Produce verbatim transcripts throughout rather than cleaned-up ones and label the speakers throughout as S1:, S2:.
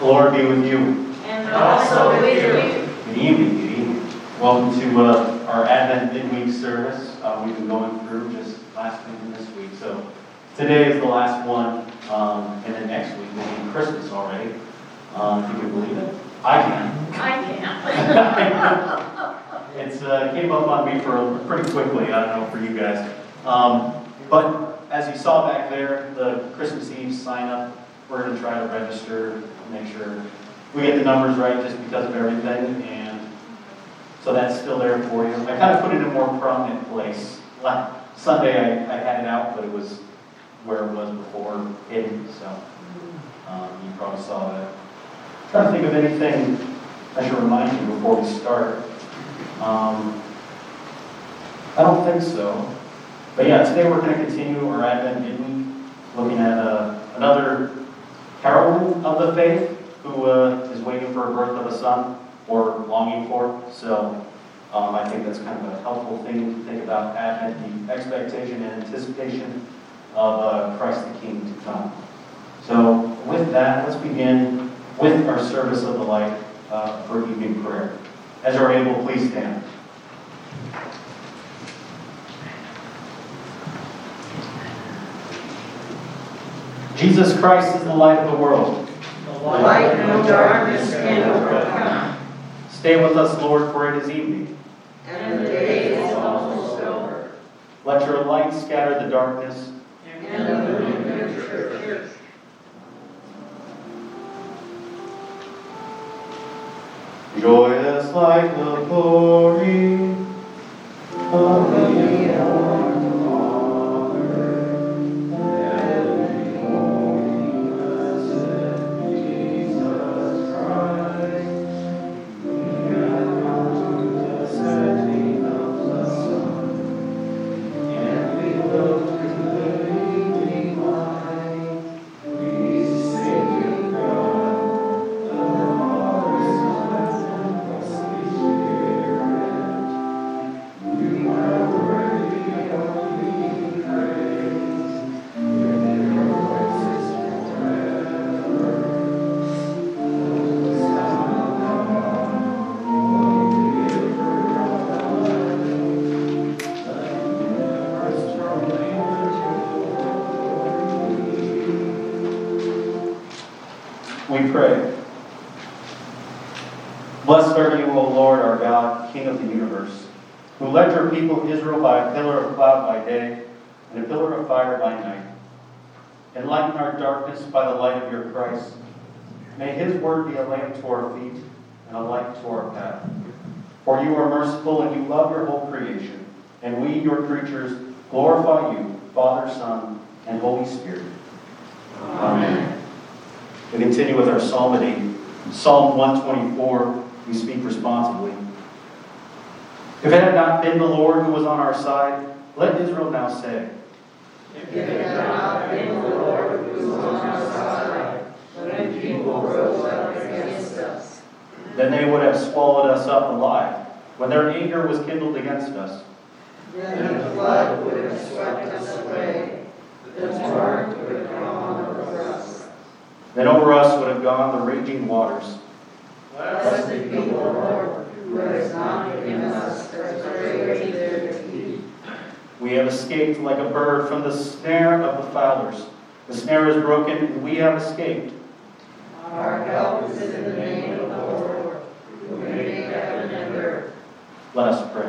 S1: The Lord be with you.
S2: And also with you.
S1: Good evening, good evening. Welcome to uh, our Advent midweek service. Uh, we've been going through just last week and this week. So today is the last one, um, and then next week will be Christmas already. Um, if you can believe it. I can.
S2: I can.
S1: It's uh, came up on me for pretty quickly. I don't know for you guys. Um, but as you saw back there, the Christmas Eve sign up, we're going to try to register, make sure we get the numbers right just because of everything. And so that's still there for you. I kind of put it in a more prominent place. Last Sunday I, I had it out, but it was where it was before hidden. So um, you probably saw that. I'm trying to think of anything I should remind you before we start. Um, I don't think so. But yeah, today we're going to continue our Advent midweek, looking at uh, another heroine of the faith who uh, is waiting for a birth of a son, or longing for. So um, I think that's kind of a helpful thing to think about Advent, the expectation and anticipation of uh, Christ the King to come. So with that, let's begin with our service of the light uh, for evening prayer. As you're able, please stand. Jesus Christ is the light of the world.
S2: The light no darkness can overcome.
S1: Stay with us, Lord, for it is evening.
S2: And the day is almost over.
S1: Let your light scatter the darkness.
S2: And illuminate your church.
S1: Joyous like the glory of the Lord. We pray. Blessed are you, O Lord, our God, King of the universe, who led your people Israel by a pillar of cloud by day and a pillar of fire by night. Enlighten our darkness by the light of your Christ. May his word be a lamp to our feet and a light to our path. For you are merciful and you love your whole creation, and we, your creatures, glorify you, Father, Son, and Holy Spirit. Amen. We continue with our psalmody. Psalm one twenty-four, we speak responsibly. If it had not been the Lord who was on our side, let Israel now say.
S2: If it had not been the Lord who was on our side, when people rose up against us,
S1: then they would have swallowed us up alive, when their anger was kindled against us.
S2: Then the flood would have swept us away, the torrent would have gone over us.
S1: Then over us would have gone the raging waters.
S2: Blessed be the Lord, who has not given us as prey to their defeat.
S1: We have escaped like a bird from the snare of the fowlers. The snare is broken, and we have escaped.
S2: Our help is in the name of the Lord, who made heaven and earth.
S1: Let us pray.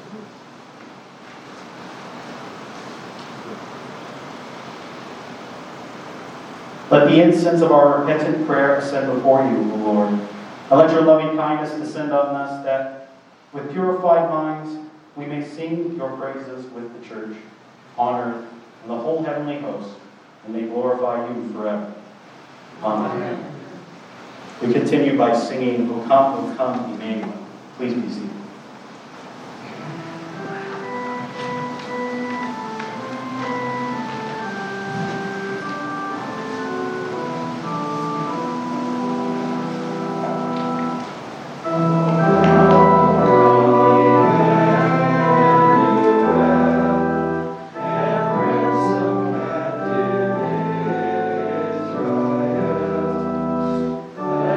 S1: Let the incense of our repentant prayer ascend before you, O Lord. And let your loving kindness descend on us, that with purified minds we may sing your praises with the church, on earth, and the whole heavenly host, and may glorify you forever. Amen. Amen. We continue by singing, O come, O come, Emmanuel. Please be seated.
S2: Let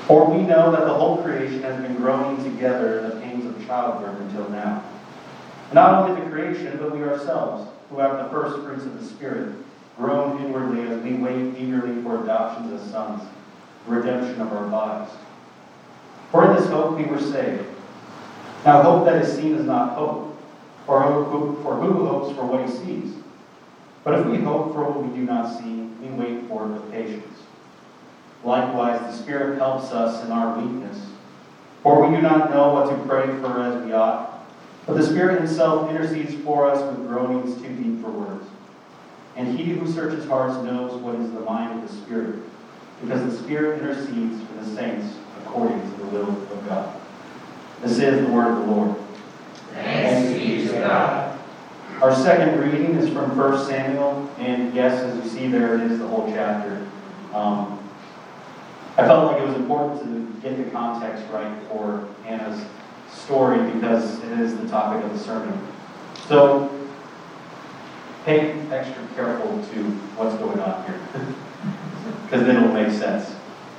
S1: For we know that the whole creation has been groaning together in the pains of childbirth until now. And not only the creation, but we ourselves, who have the first fruits of the Spirit, groan inwardly as we wait eagerly for adoption as sons, the redemption of our bodies. For in this hope we were saved. Now hope that is seen is not hope, for who, for who hopes for what he sees? But if we hope for what we do not see, we wait for it with patience. Likewise, the Spirit helps us in our weakness. For we do not know what to pray for as we ought, but the Spirit himself intercedes for us with groanings too deep for words. And he who searches hearts knows what is the mind of the Spirit, because the Spirit intercedes for the saints according to the will of God. This is the word of the Lord.
S2: Thanks be to God.
S1: Our second reading is from First Samuel, and yes, as you see there, it is the whole chapter. Um, I felt like it was important to get the context right for Hannah's story because it is the topic of the sermon. So, pay extra careful to what's going on here, because then it'll make sense.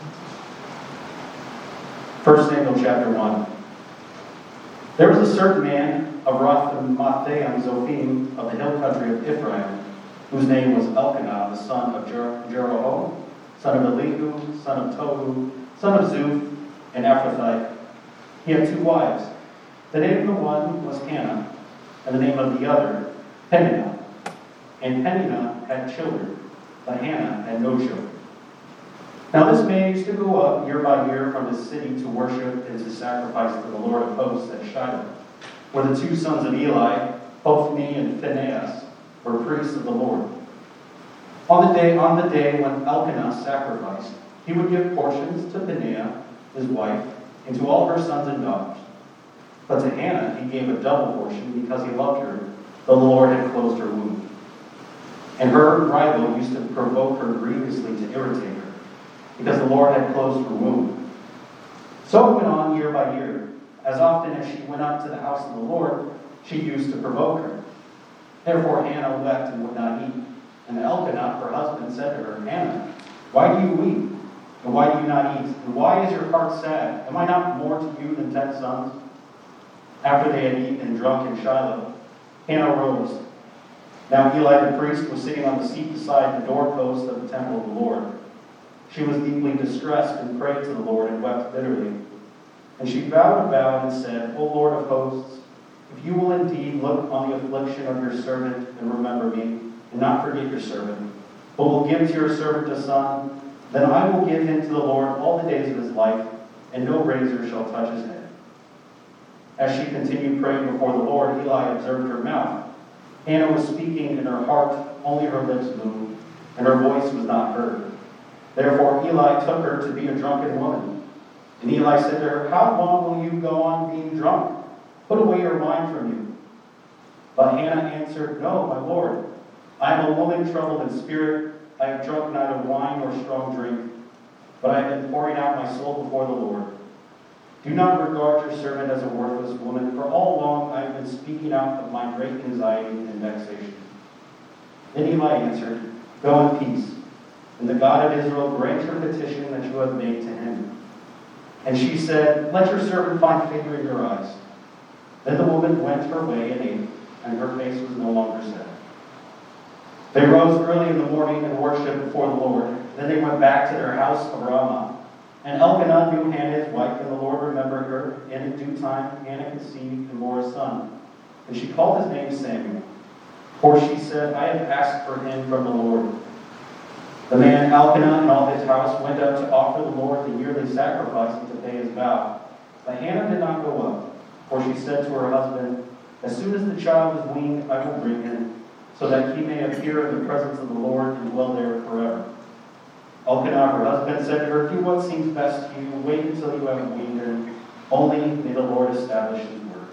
S1: First Samuel chapter one. There was a certain man of Ramathaim Zophim of the hill country of Ephraim, whose name was Elkanah, the son of Jer- Jeroham, son of Elihu, son of Tohu, son of Zuph, and Ephrathite. He had two wives. The name of the one was Hannah, and the name of the other, Peninnah. And Peninnah had children, but Hannah had no children. Now this man used to go up year by year from his city to worship and to sacrifice to the Lord of hosts at Shiloh, where the two sons of Eli, Hophni and Phinehas, were priests of the Lord. On the day on the day when Elkanah sacrificed, he would give portions to Peninnah, his wife, and to all her sons and daughters. But to Hannah he gave a double portion because he loved her, though the Lord had closed her womb. And her rival used to provoke her grievously to irritate her, because the Lord had closed her womb. So it went on year by year. As often as she went up to the house of the Lord, she used to provoke her. Therefore Hannah wept and would not eat. And Elkanah, her husband, said to her, Hannah, why do you weep? And why do you not eat? And why is your heart sad? Am I not more to you than ten sons? After they had eaten and drunk in Shiloh, Hannah rose. Now Eli the priest was sitting on the seat beside the doorpost of the temple of the Lord. She was deeply distressed and prayed to the Lord and wept bitterly. And she vowed a vow and said, O Lord of hosts, if you will indeed look on the affliction of your servant and remember me, and not forget your servant, but will give to your servant a son, then I will give him to the Lord all the days of his life, and no razor shall touch his head. As she continued praying before the Lord, Eli observed her mouth. Hannah was speaking in her heart, only her lips moved, and her voice was not heard. Therefore Eli took her to be a drunken woman. And Eli said to her, How long will you go on being drunk? Put away your wine from you. But Hannah answered, No, my Lord. I am a woman troubled in spirit. I have drunk neither wine nor strong drink, but I have been pouring out my soul before the Lord. Do not regard your servant as a worthless woman, for all along I have been speaking out of my great anxiety and vexation. Then Eli answered, Go in peace, and the God of Israel grant your petition that you have made to him. And she said, Let your servant find favor in your eyes. Then the woman went her way and ate, and her face was no longer sad. They rose early in the morning and worshipped before the Lord. Then they went back to their house of Ramah. And Elkanah knew Hannah his wife, and the Lord remembered her. And in due time Hannah conceived and bore a son. And she called his name Samuel. For she said, I have asked for him from the Lord. The man Elkanah and all his house went up to offer the Lord the yearly sacrifice and to pay his vow. But Hannah did not go up, for she said to her husband, As soon as the child is weaned, I will bring him, so that he may appear in the presence of the Lord and dwell there forever. Elkanah, her husband, said to her, Do what seems best to you. Wait until you have weaned him. Only may the Lord establish his word.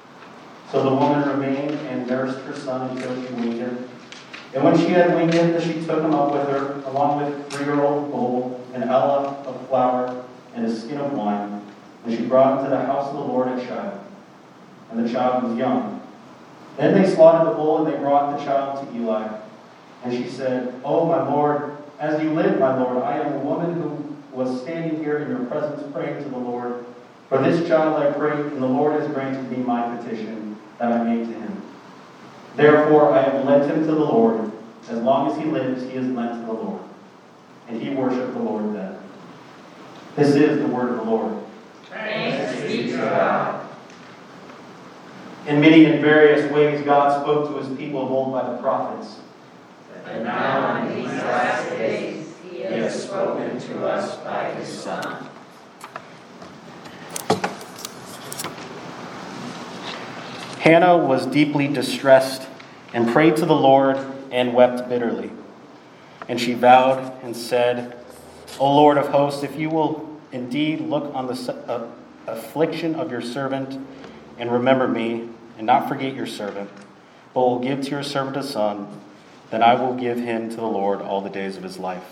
S1: So the woman remained and nursed her son until she weaned him. And when she had weaned him, she took him up with her, along with a three-year-old bull, an elah of flour, and a skin of wine. And she brought him to the house of the Lord at Shiloh. And the child was young. Then they slaughtered the bull, and they brought the child to Eli. And she said, Oh, my Lord, as you live, my Lord, I am a woman who
S3: was standing here in your presence praying to the Lord. For this child I pray, and the Lord has granted me my petition that I made to him. Therefore I have lent him to the Lord. As long as he lives, he is lent to the Lord. And he worshiped the Lord then. This is the word of the Lord.
S2: Thanks be to God.
S3: In many and various ways, God spoke to his people of old by the prophets.
S2: But now in these last days, he has spoken to us by his Son.
S3: Hannah was deeply distressed and prayed to the Lord and wept bitterly. And she vowed and said, O Lord of hosts, if you will indeed look on the uh, affliction of your servant and remember me, and not forget your servant, but will give to your servant a son, then I will give him to the Lord all the days of his life.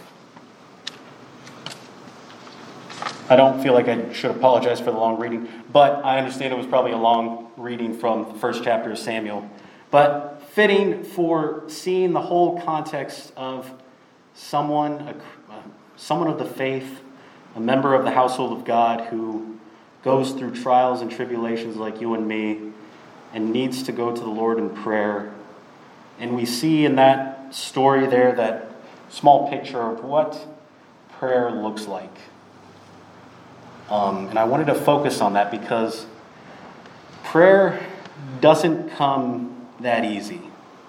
S3: I don't feel like I should apologize for the long reading, but I understand it was probably a long reading from the first chapter of Samuel. But fitting for seeing the whole context of someone, a, uh, someone of the faith, a member of the household of God who goes through trials and tribulations like you and me and needs to go to the Lord in prayer. And we see in that story there that small picture of what prayer looks like. Um, and I wanted to focus on that because prayer doesn't come that easy.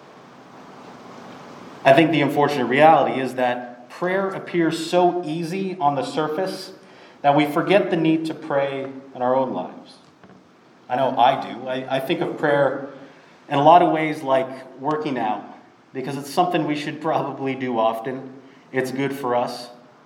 S3: I think the unfortunate reality is that prayer appears so easy on the surface that we forget the need to pray in our own lives. I know I do. I, I think of prayer in a lot of ways like working out, because it's something we should probably do often. It's good for us.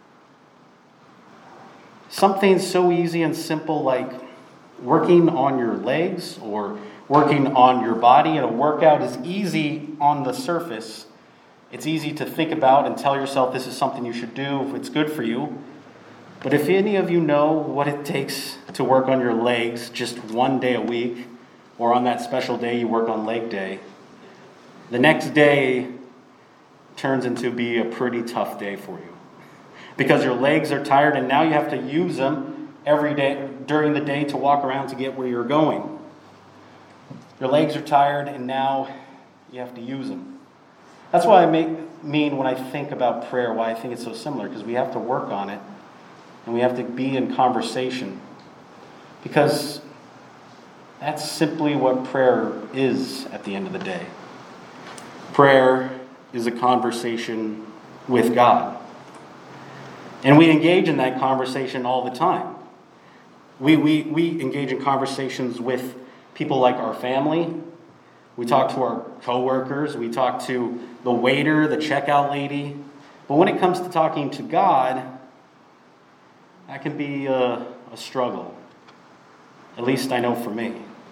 S3: Something so easy and simple like working on your legs or working on your body in a workout is easy on the surface. It's easy to think about and tell yourself this is something you should do if it's good for you. But if any of you know what it takes to work on your legs just one day a week, or on that special day you work on leg day, the next day turns into be a pretty tough day for you. Because your legs are tired and now you have to use them every day during the day to walk around to get where you're going. Your legs are tired and now you have to use them. That's why I make, mean when I think about prayer, why I think it's so similar, because we have to work on it and we have to be in conversation. Because that's simply what prayer is at the end of the day. Prayer is a conversation with God. And we engage in that conversation all the time. We, we, we engage in conversations with people like our family. We talk to our coworkers. We talk to the waiter, the checkout lady. But when it comes to talking to God, that can be a, a struggle. At least I know for me.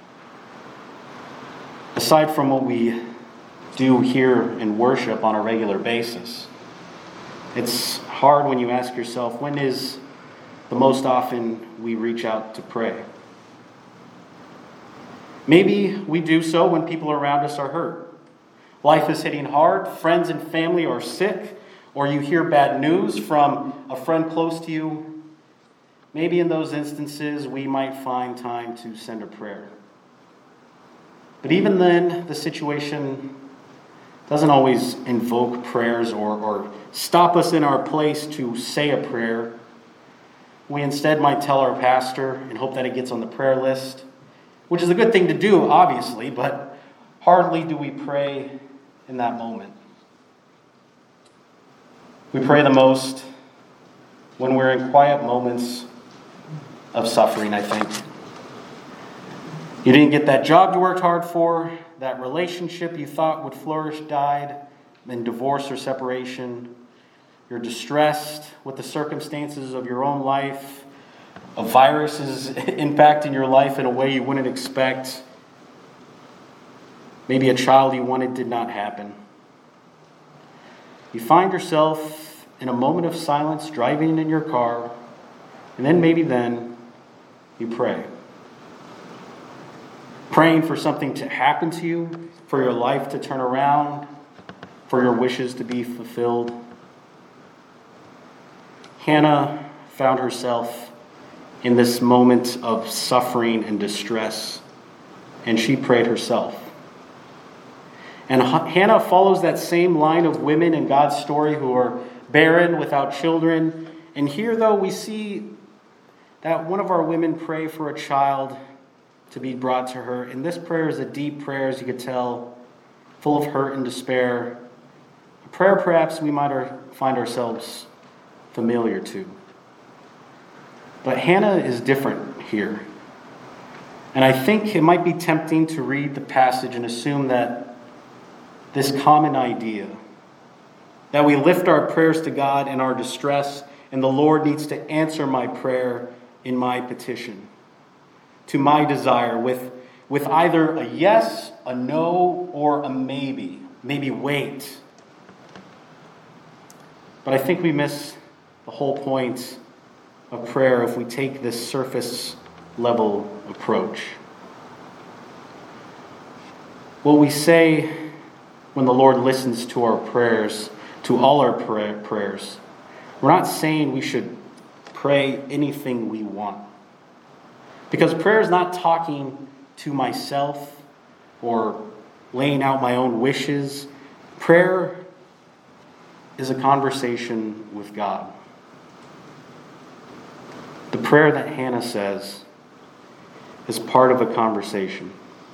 S3: Aside from what we do here in worship on a regular basis, it's hard when you ask yourself, when is the most often we reach out to pray? Maybe we do so when people around us are hurt. Life is hitting hard, friends and family are sick, or you hear bad news from a friend close to you. Maybe in those instances we might find time to send a prayer. But even then, the situation doesn't always invoke prayers or, or stop us in our place to say a prayer. We instead might tell our pastor and hope that it gets on the prayer list, which is a good thing to do, obviously, but hardly do we pray in that moment. We pray the most when we're in quiet moments of suffering, I think. You didn't get that job you worked hard for, that relationship you thought would flourish died in divorce or separation. You're distressed with the circumstances of your own life. A virus is impacting your life in a way you wouldn't expect. Maybe a child you wanted did not happen. You find yourself in a moment of silence driving in your car, and then maybe then you pray. Praying for something to happen to you, for your life to turn around, for your wishes to be fulfilled. Hannah found herself in this moment of suffering and distress, and she prayed herself. And Hannah follows that same line of women in God's story who are barren, without children. And here, though, we see that one of our women pray for a child to be brought to her. And this prayer is a deep prayer, as you could tell, full of hurt and despair. A prayer perhaps we might find ourselves familiar to. But Hannah is different here. And I think it might be tempting to read the passage and assume that this common idea, that we lift our prayers to God in our distress, and the Lord needs to answer my prayer in my petition, to my desire, with, with either a yes, a no, or a maybe. Maybe wait. But I think we miss the whole point of prayer if we take this surface level approach. What we say when the Lord listens to our prayers, to all our prayer, prayers, we're not saying we should pray anything we want. Because prayer is not talking to myself or laying out my own wishes. Prayer is a conversation with God. The prayer that Hannah says is part of a conversation.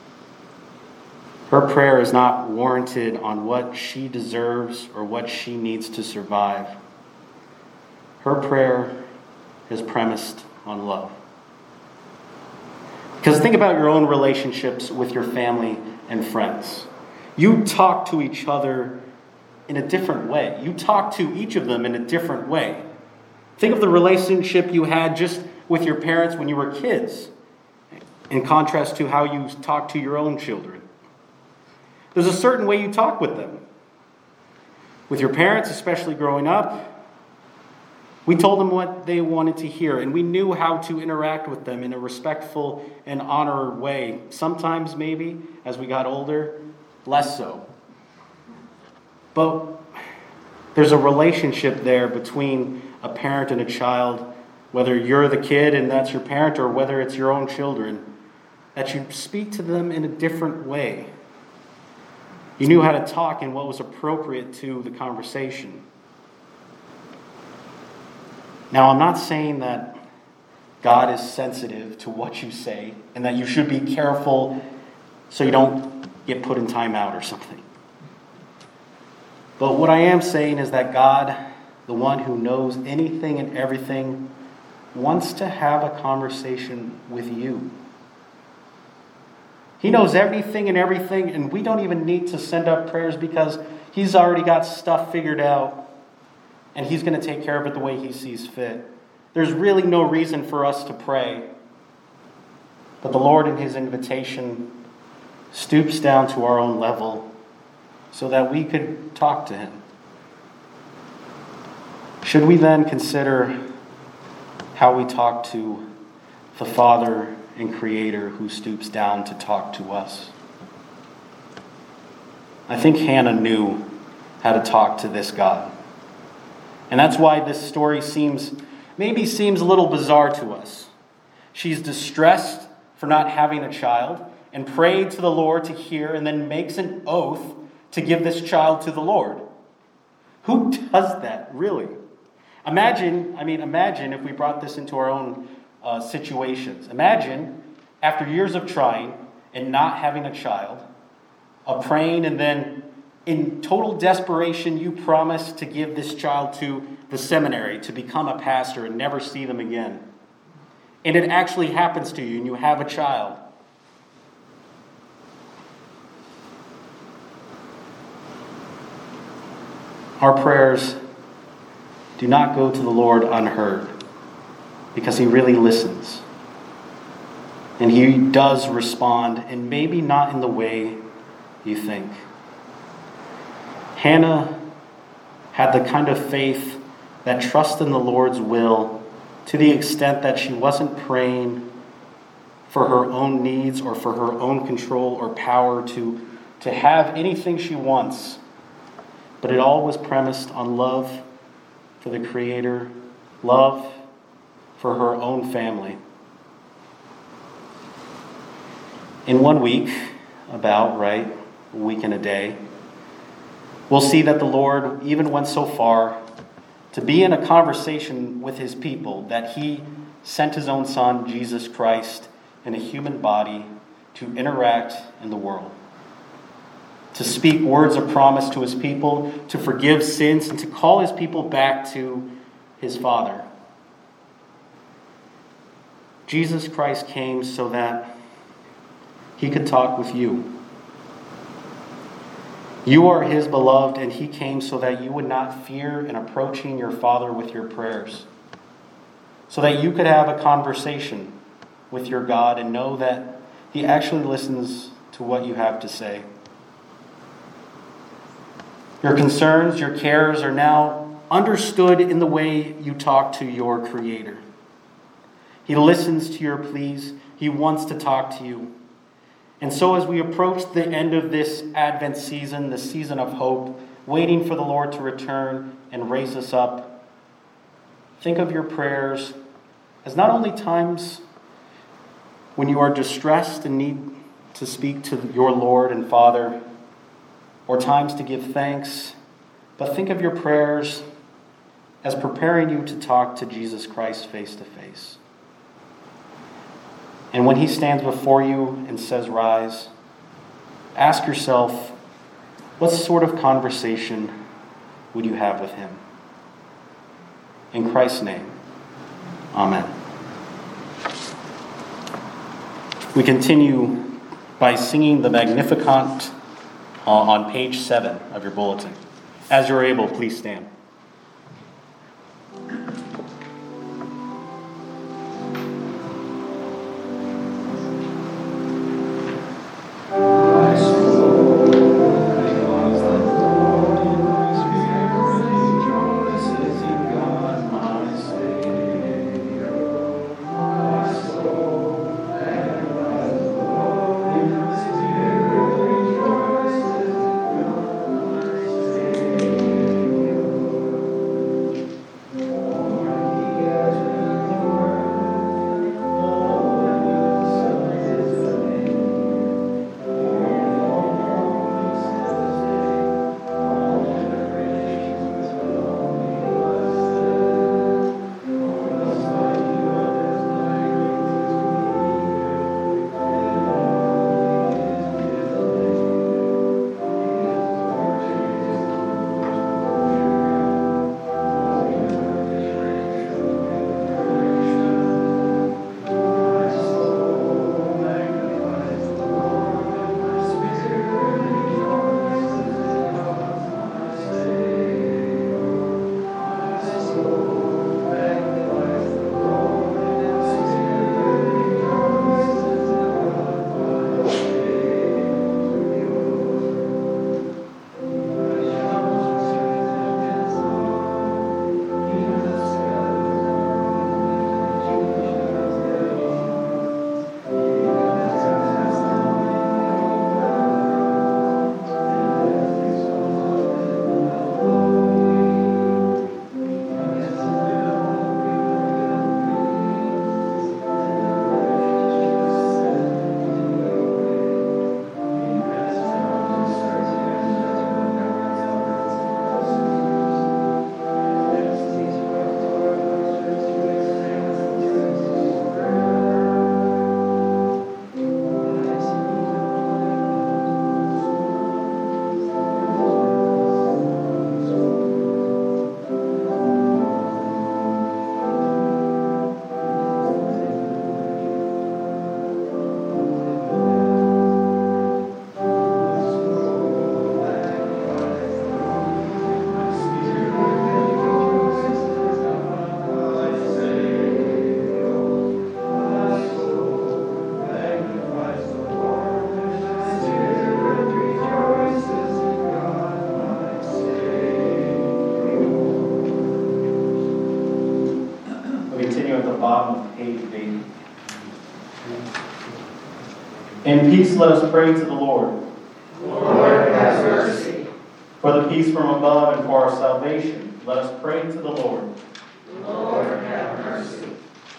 S3: Her prayer is not warranted on what she deserves or what she needs to survive. Her prayer is premised on love. Because think about your own relationships with your family and friends. You talk to each other in a different way. You talk to each of them in a different way. Think of the relationship you had just with your parents when you were kids, in contrast to how you talk to your own children. There's a certain way you talk with them. With your parents, especially growing up, we told them what they wanted to hear, and we knew how to interact with them in a respectful and honored way. Sometimes, maybe, as we got older, less so. But there's a relationship there between a parent and a child, whether you're the kid and that's your parent, or whether it's your own children, that you speak to them in a different way. You knew how to talk and what was appropriate to the conversation. Now, I'm not saying that God is sensitive to what you say and that you should be careful so you don't get put in timeout or something. But what I am saying is that God, the one who knows anything and everything, wants to have a conversation with you. He knows everything and everything, and we don't even need to send up prayers because He's already got stuff figured out, and He's going to take care of it the way He sees fit. There's really no reason for us to pray. But the Lord, in His invitation, stoops down to our own level so that we could talk to Him. Should we then consider how we talk to the Father and Creator who stoops down to talk to us? I think Hannah knew how to talk to this God. And that's why this story seems, maybe seems a little bizarre to us. She's distressed for not having a child and prayed to the Lord to hear, and then makes an oath to give this child to the Lord. Who does that, really? Imagine, I mean, imagine if we brought this into our own uh, situations. Imagine, after years of trying and not having a child, of praying, and then in total desperation, you promise to give this child to the seminary to become a pastor and never see them again. And it actually happens to you, and you have a child. Our prayers do not go to the Lord unheard, because He really listens. And He does respond, and maybe not in the way you think. Hannah had the kind of faith that trusts in the Lord's will to the extent that she wasn't praying for her own needs or for her own control or power to, to have anything she wants. But it all was premised on love for the Creator, love for her own family. In one week, about, right, a week and a day, we'll see that the Lord even went so far to be in a conversation with his people that he sent his own son, Jesus Christ, in a human body to interact in the world, to speak words of promise to his people, to forgive sins, and to call his people back to his Father. Jesus Christ came so that he could talk with you. You are his beloved, and he came so that you would not fear in approaching your Father with your prayers, so that you could have a conversation with your God and know that he actually listens to what you have to say. Your concerns, your cares are now understood in the way you talk to your Creator. He listens to your pleas. He wants to talk to you. And so as we approach the end of this Advent season, the season of hope, waiting for the Lord to return and raise us up, think of your prayers as not only times when you are distressed and need to speak to your Lord and Father, or times to give thanks, but think of your prayers as preparing you to talk to Jesus Christ face to face. And when he stands before you and says, "Rise," ask yourself, what sort of conversation would you have with him? In Christ's name, amen. We continue by singing the Magnificat on page seven of your bulletin. As you're able, please stand. In peace, let us pray to the Lord.
S2: Lord, have mercy.
S3: For the peace from above and for our salvation, let us pray to the Lord.
S2: Lord, have mercy.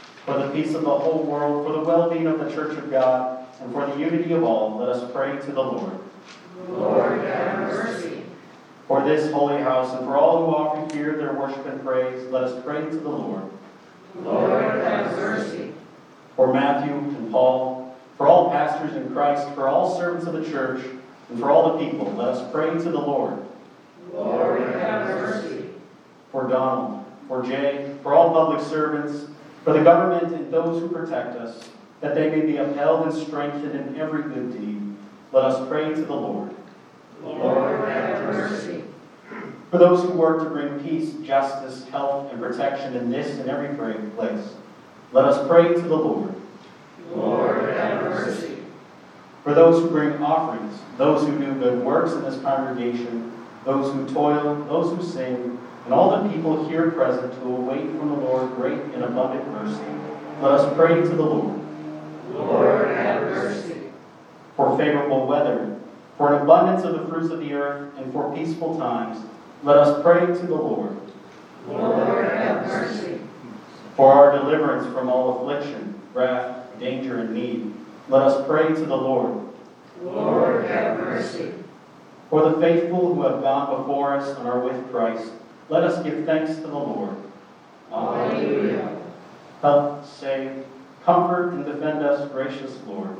S1: peace of the whole world, for the well-being of the church of God, and for the unity of all, let us pray to the Lord.
S2: Lord, have mercy.
S1: For this holy house, and for all who offer here their worship and praise, let us pray to the Lord.
S2: Lord, have mercy.
S1: For Matthew and Paul, for all pastors in Christ, for all servants of the church, and for all the people, let us pray to the Lord.
S2: Lord, have mercy.
S1: For Donald, for Jay, for all public servants, for the government and those who protect us, that they may be upheld and strengthened in every good deed, let us pray to the Lord.
S2: Lord, have mercy.
S1: For those who work to bring peace, justice, health, and protection in this and every place, let us pray to the Lord.
S2: Lord, have mercy.
S1: For those who bring offerings, those who do good works in this congregation, those who toil, those who sing, and all the people here present who await from the Lord great and abundant mercy, let us pray to the Lord.
S2: Lord, have mercy.
S1: For favorable weather, for an abundance of the fruits of the earth, and for peaceful times, let us pray to the Lord.
S2: Lord, have mercy.
S1: For our deliverance from all affliction, wrath, danger, and need, let us pray to the Lord.
S2: Lord, have mercy.
S1: For the faithful who have gone before us and are with Christ, let us give thanks to the Lord.
S2: Alleluia.
S1: Help, save, comfort, and defend us, gracious Lord.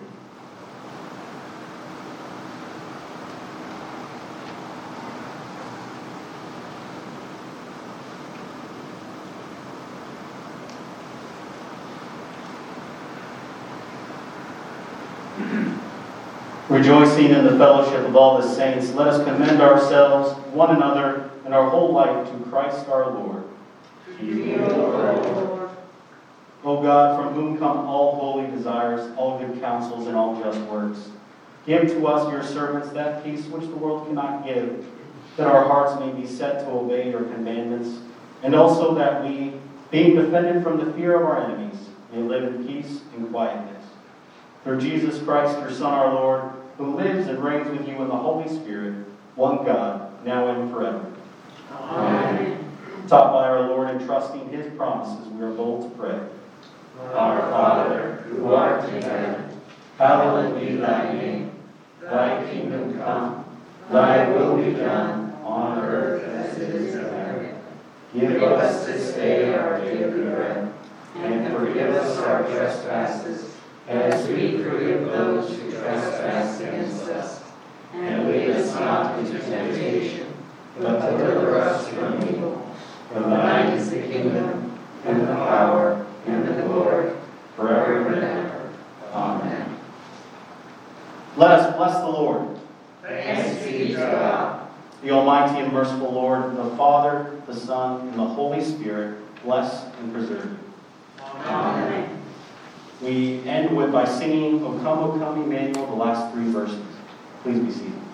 S1: Rejoicing in the fellowship of all the saints, let us commend ourselves, one another, and our whole life to Christ our Lord.
S2: To you, O Lord.
S1: O God, from whom come all holy desires, all good counsels, and all just works, give to us, your servants, that peace which the world cannot give, that our hearts may be set to obey your commandments, and also that we, being defended from the fear of our enemies, may live in peace and quietness. Through Jesus Christ, your Son, our Lord, who lives and reigns with you in the Holy Spirit, one God, now and forever.
S2: Amen.
S1: Taught by our Lord and trusting his promises, we are bold to pray.
S2: Our Father, who art in heaven, hallowed be thy name. Thy kingdom come, thy will be done, on earth as it is in heaven. Give us this day our daily bread, and forgive us our trespasses, as we forgive those who trespass against us. And lead us not into temptation, but deliver us from evil. For thine is the kingdom, and the power, and the glory, forever and ever. Amen.
S1: Let us bless the Lord.
S2: Thanks be to God.
S1: The Almighty and merciful Lord, the Father, the Son, and the Holy Spirit, bless and preserve you.
S2: Amen.
S1: We end with by singing O Come, O Come, Emmanuel, the last three verses. Please be seated.